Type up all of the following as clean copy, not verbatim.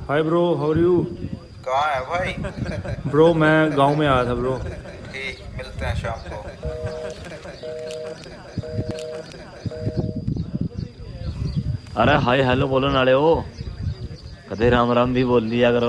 Hi bro, how are you? कहाँ है भाई? ब्रो मैं गांव में आया था ब्रो। ठीक, मिलते हैं शाम को। अरे हाय हेलो बोलो नाले हो, कदे राम राम भी बोल लिया करो।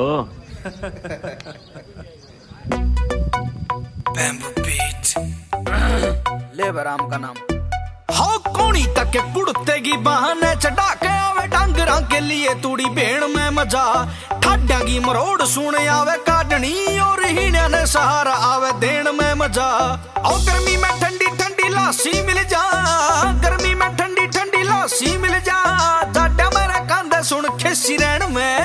ले बराम का नाम हो कोनी तक पुड़तेगी बहाने चढ़ा के आवे डांगरा के लिए तूड़ी भेड़ में मजा ठाड्या की मरोड़ सुन आवे काटनी और हीणा ने सहारा आवे देन में मजा। ओ गर्मी में ठंडी ठंडी लासी मिल जा, गर्मी में ठंडी ठंडी लासी मिल जा, जाड्या मेरा कांधे सुन खिसी रहन में।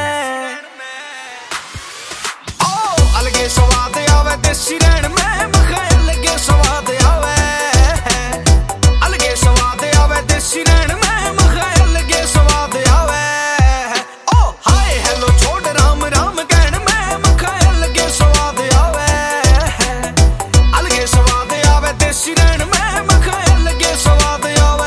ओ अलगे स्वाद आवे देसी रहन में, मखे अलगे स्वाद आवे, अलगे स्वाद आवे देसी रहन में, मखे अलगे स्वाद आवे। ओ हाय हेलो छोड़ राम राम कहन में, मखे अलगे स्वाद आवे, अलगे स्वाद आवे देसी रहन में, मखे अलगे स्वाद आवे।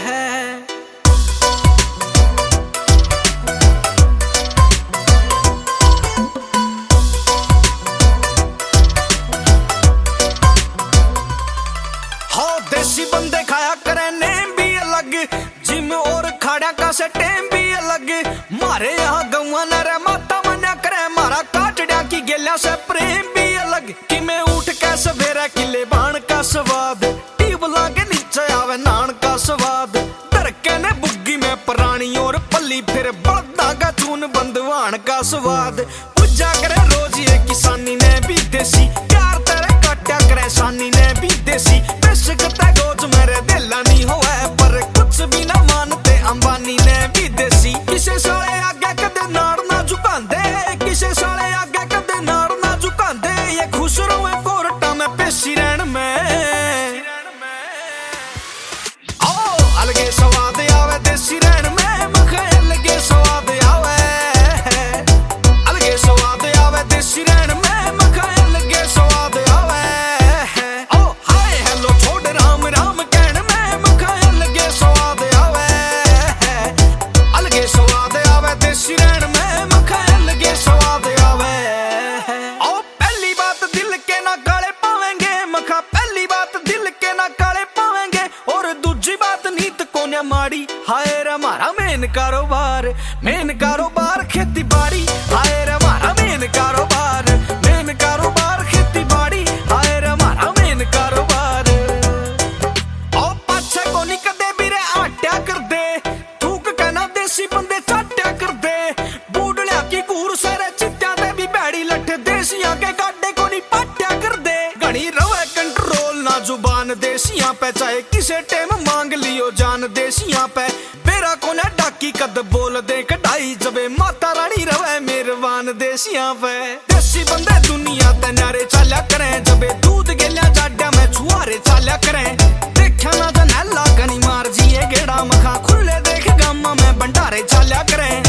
देसी बंदे खाया करे नेम भी अलग, जिम और खाड़ा का से टेम भी अलग। मारे यहाँ गौवा नरे माता मना करे, मारा काटड़ा की गेल्या से प्रेम भी अलग। कि मैं उठ के सवेरे किले बाण का स्वाद, टीब लागे नीचे आवे नान का स्वाद। धड़के ने बुग्गी में प्राणी और पल्ली फिर बड़दा का चून बंदवान का स्वाद। पूजा करे रोज ये किसानी ने भी देसी, प्यार तेरे काटा करे सानी ने भी देसी। गोज मेरे दिला नहीं होए पर कुछ भी ना मानते अंबानी ने भी देसी। किसे साले आगे कदे नाड़ ना झुकांदे, किसे साले आगे कदे नाड़ ना झुकांदे। ये खुश रोए कोर्टा में पेशी रहन में। ओ अलगे स्वाद आवे देसी रहन में, मखे अलगे स्वाद आवे, अलगे स्वाद आवे देसी रहन में, मखे अलगे स्वाद आवे। माड़ी हाय रे मारा मेन कारोबार खेती बाड़ी। हाय रे मारा मेन कारोबार खेती बाड़ी। हाय रे मारा मेन कारोबार। ओ पाछे को नी कदे भी रे आट्या कर दे, थूक कहना देसी बंदे चाट्या कर दे। बूढ़लिया की कूर सेरे चित्या दे भी बैड़ी लठ, देसियां के गाडे को नी पाट्या कर दे। घनी रवे कंट्रोल ना जुबान देसियां पे, चाहे किसे टेम मांग लियो जान देसियां पे। मेरा कोने डाकी कद बोल दे कढ़ाई, जबे माता रानी रवे मेहरबान देसियां पे। देसी बंदे दुनिया ते न्यारे चाल्या करें, जबे दूध गेल्या जाड्या में छुआरे चाल्या करें। देखा ना जनैला कनी मार जिए गेड़ा, मखा खुले देख गामा में भंडारे चाल्या करें।